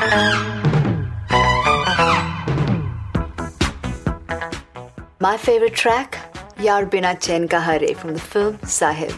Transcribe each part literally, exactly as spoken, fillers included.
My favorite track, Yaar Bina Chain Ka Hare from the film Sahib.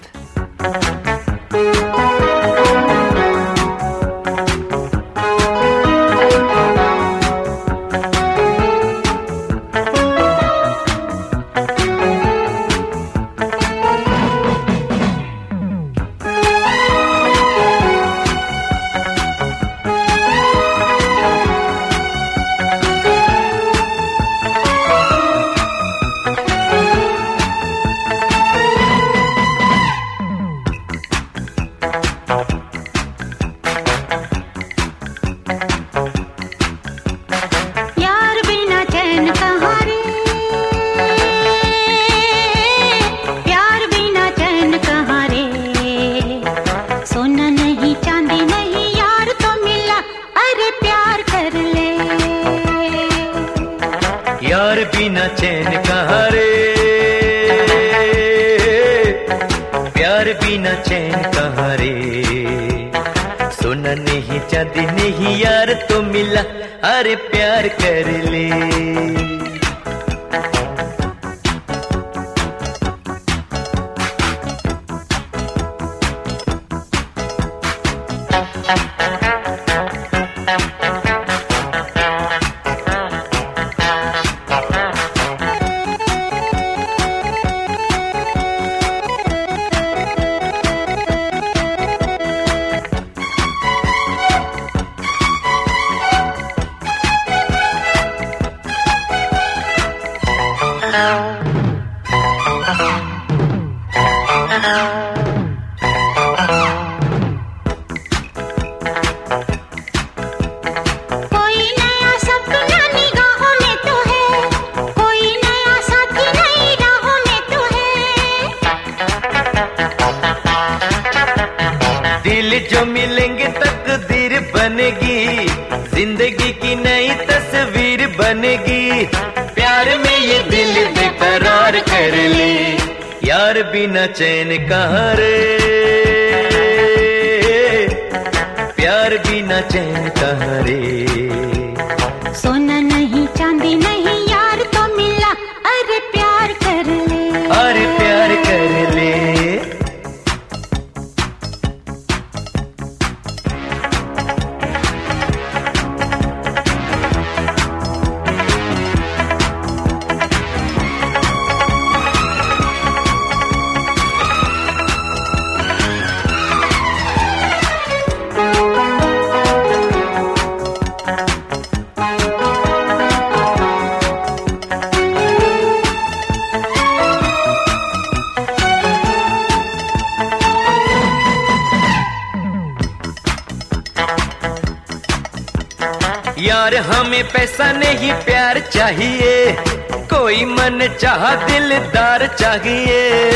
यार बिना चैन कहाँ रे, प्यार बिना चैन कहाँ रे, सोना नहीं चांदी नहीं यार तो मिला, अरे प्यार कर ले। कोई नया सपना निगाहों में तो है, कोई नया साथी नई राहों में तो है। दिल जो मिलेंगे तकदीर बनेगी, जिंदगी की नई तस्वीर बनेगी, प्यार में ये दिल बेकरार कर ले। यार बिना चैन कहाँ रे, प्यार बिना चैन कहाँ रे, सोना नहीं चांदी नहीं यार तो मिला, अरे प्यार कर ले, अरे प्यार कर ले। यार हमें पैसा नहीं प्यार चाहिए, कोई मन चाह दिलदार चाहिए।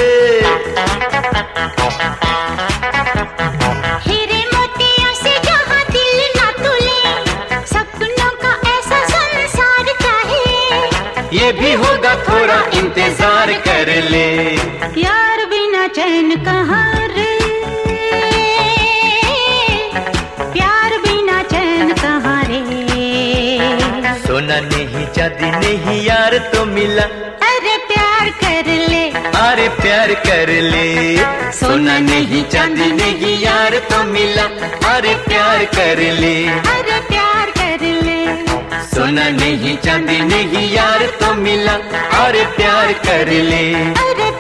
हीरे मोतियों से जहाँ दिल ना तुले, सपनों का ऐसा संसार चाहिए। ये भी होगा थोड़ा इंतजार कर ले। यार बिना चैन कहाँ रे, प्यार बिना चैन कहाँ रे, सोना नहीं चांदी नहीं यार तो मिला, अरे प्यार कर ले, अरे प्यार कर ले। सोना नहीं चांदी नहीं यार तो मिला, अरे प्यार कर ले, अरे प्यार कर ले, सोना नहीं चांदी नहीं यार तो मिला, अरे प्यार कर ले। अरे